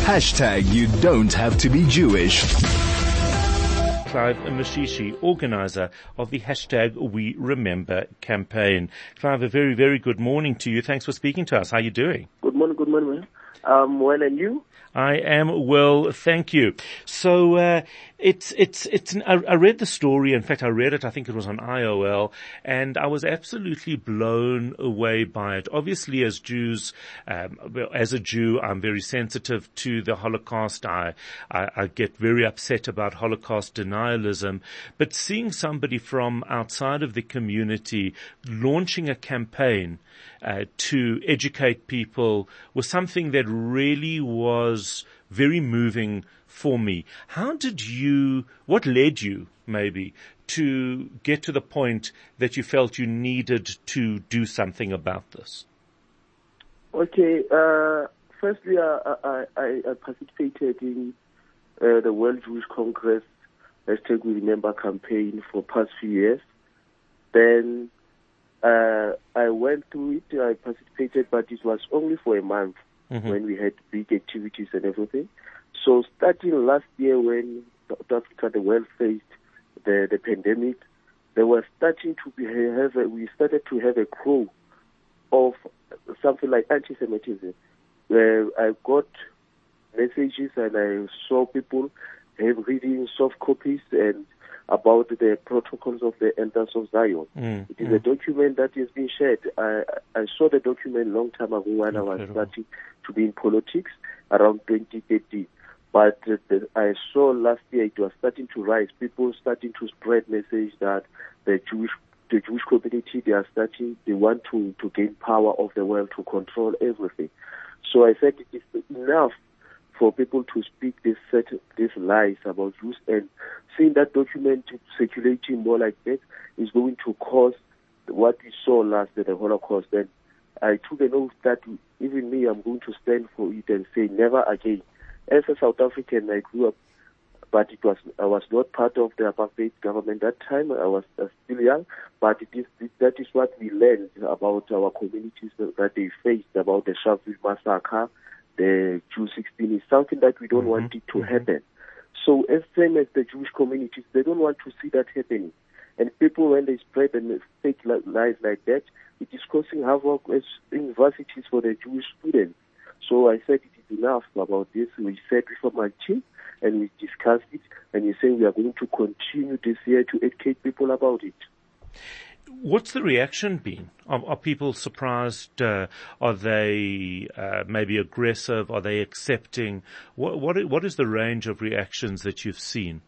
You don't have to be Jewish. Clive Mashishi, organizer of the We Remember campaign. Clive, a very, very good morning to you. Thanks for speaking to us. How are you doing? Good morning, man. Well, and you? I am well, thank you. So, I read the story. In fact, I read it, I think it was on IOL, and I was absolutely blown away by it. Obviously, as Jews, as a Jew, I'm very sensitive to the Holocaust. I get very upset about Holocaust denialism, but seeing somebody from outside of the community launching a campaign to educate people was something that really was very moving for me. What led you maybe to get to the point that you felt you needed to do something about this? Okay, firstly, I participated in the World Jewish Congress We Remember campaign for past few years. Then I went through it, I participated, but it was only for a month when we had big activities and everything. So starting last year when South Africa, the world faced the pandemic, they were starting to we started to have a crow of something like anti-Semitism, where I got messages and I saw people reading soft copies and about the protocols of the Elders of Zion. It is a document that is being shared. I saw the document a long time ago when I was starting to be in politics around 2013. But I saw last year it was starting to rise. People starting to spread message that the Jewish community, they want to gain power of the world, to control everything. So I said it is enough for people to speak these lies about Jews, and seeing that document circulating more like that is going to cause what we saw last at the Holocaust. Then I took an oath that even me, I'm going to stand for it and say never again. As a South African, I grew up, but I was not part of the apartheid government that time. I was still young, but that is what we learned about our communities that they faced, about the Sharpeville massacre, the June 16 is something that we don't want it to happen. So as same as the Jewish communities, they don't want to see that happening. And people, when they spread and fake lies like that, it is causing havoc as universities for the Jewish students. So I said it is enough about this. We said before my team, and we discussed it, and we said we are going to continue this year to educate people about it. What's the reaction been? Are people surprised? Are they maybe aggressive? Are they accepting? What is the range of reactions that you've seen?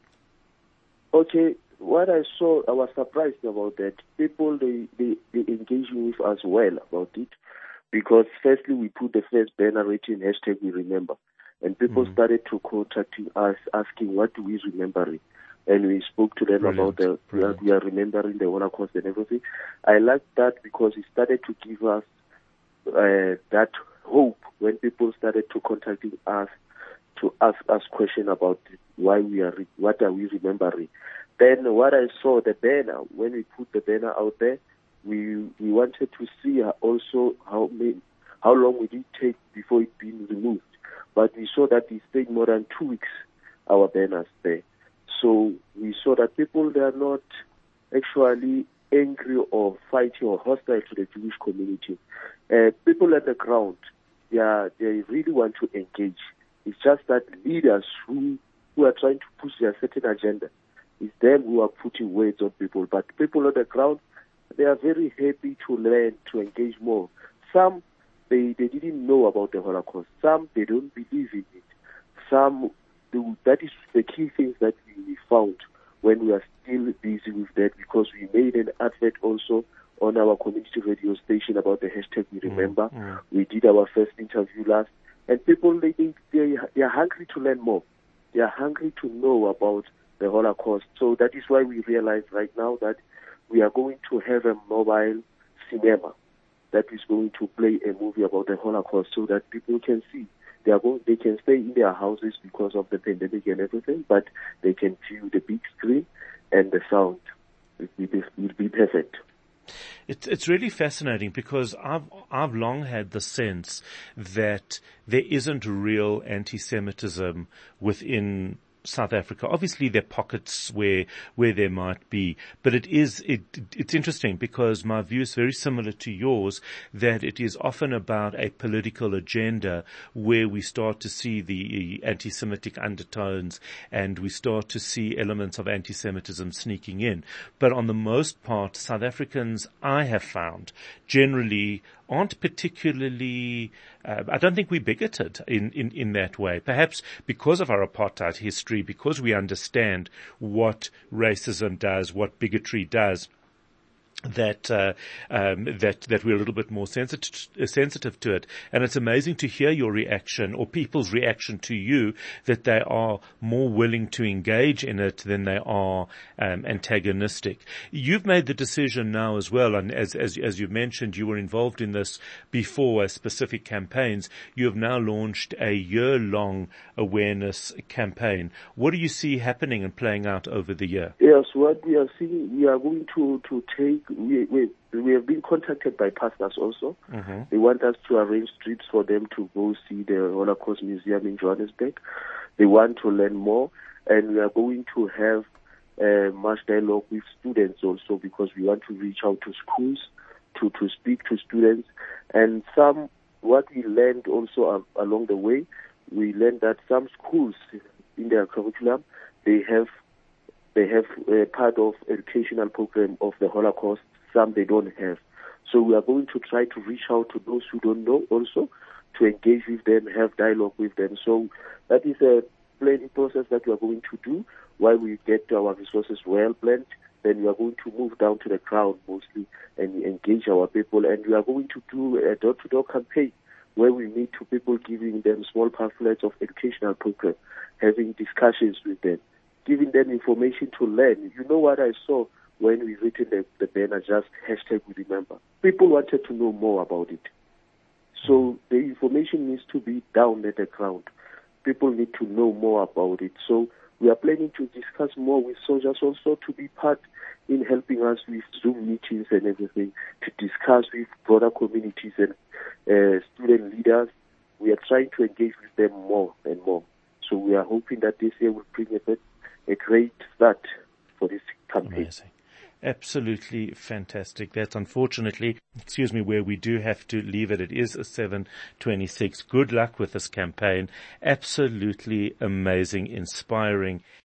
Okay, what I saw, I was surprised about that. People, they engaging with us well about it, because firstly we put the first banner written #We Remember, and people started to contacting us asking what do we remember. And we spoke to them about that we are remembering the Holocaust and everything. I like that because it started to give us that hope when people started to contacting us to ask us questions about what are we remembering. Then what I saw, the banner, when we put the banner out there, we wanted to see also how long would it take before it being removed. But we saw that it stayed more than 2 weeks, our banners there. So we saw that people, they are not actually angry or fighting or hostile to the Jewish community. People at the ground, they really want to engage. It's just that leaders who are trying to push their certain agenda, it's them who are putting words on people. But people on the ground, they are very happy to learn, to engage more. Some, they didn't know about the Holocaust. Some, they don't believe in it. Some, that is the key things that we found when we are still busy with that, because we made an advert also on our community radio station about the #We Remember. We did our first interview last, and people, they are hungry to learn more. They are hungry to know about the Holocaust. So that is why we realize right now that we are going to have a mobile cinema that is going to play a movie about the Holocaust so that people can see. They can stay in their houses because of the pandemic and everything, but they can view the big screen and the sound. It will be perfect. It's really fascinating because I've long had the sense that there isn't real anti-Semitism within South Africa. Obviously there are pockets where there might be, but it's interesting because my view is very similar to yours, that it is often about a political agenda where we start to see the anti-Semitic undertones and we start to see elements of anti-Semitism sneaking in. But on the most part, South Africans, I have found, generally aren't particularly, I don't think we're bigoted in that way. Perhaps because of our apartheid history, because we understand what racism does, what bigotry does, that we're a little bit more sensitive to it. And it's amazing to hear your reaction or people's reaction to you, that they are more willing to engage in it than they are antagonistic. You've made the decision now as well, and as you mentioned, you were involved in this before as specific campaigns. You have now launched a year-long awareness campaign. What do you see happening and playing out over the year? Yes, what we are seeing, we are going to take. We have been contacted by pastors also. Mm-hmm. They want us to arrange trips for them to go see the Holocaust Museum in Johannesburg. They want to learn more, and we are going to have much dialogue with students also, because we want to reach out to schools to speak to students. And what we learned also along the way, we learned that some schools in their curriculum, they have part of educational program of the Holocaust. Some they don't have. So we are going to try to reach out to those who don't know also, to engage with them, have dialogue with them. So that is a planning process that we are going to do while we get our resources well planned. Then we are going to move down to the ground mostly and engage our people. And we are going to do a door-to-door campaign where we meet to people, giving them small pamphlets of educational program, having discussions with them, giving them information to learn. You know what I saw when we written the banner, just #WeRemember. People wanted to know more about it. So the information needs to be down at the ground. People need to know more about it. So we are planning to discuss more with soldiers also, to be part in helping us with Zoom meetings and everything, to discuss with broader communities and student leaders. We are trying to engage with them more and more. So we are hoping that this year will bring a great start for this campaign. Amazing. Absolutely fantastic. That's unfortunately, where we do have to leave it. It is 7:26. Good luck with this campaign. Absolutely amazing, inspiring.